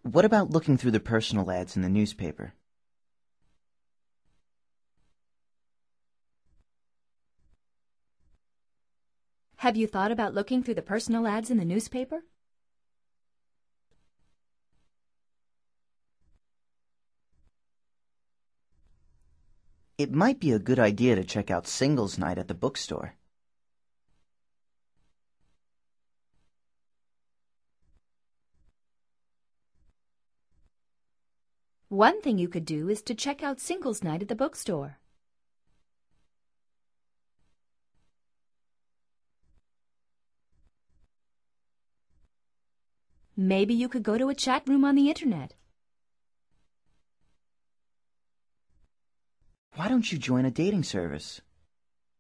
What about looking through the personal ads in the newspaper? Have you thought about looking through the personal ads in the newspaper? It might be a good idea to check out singles night at the bookstore. One thing you could do is to check out singles night at the bookstore. Maybe you could go to a chat room on the internet. Why don't you join a dating service?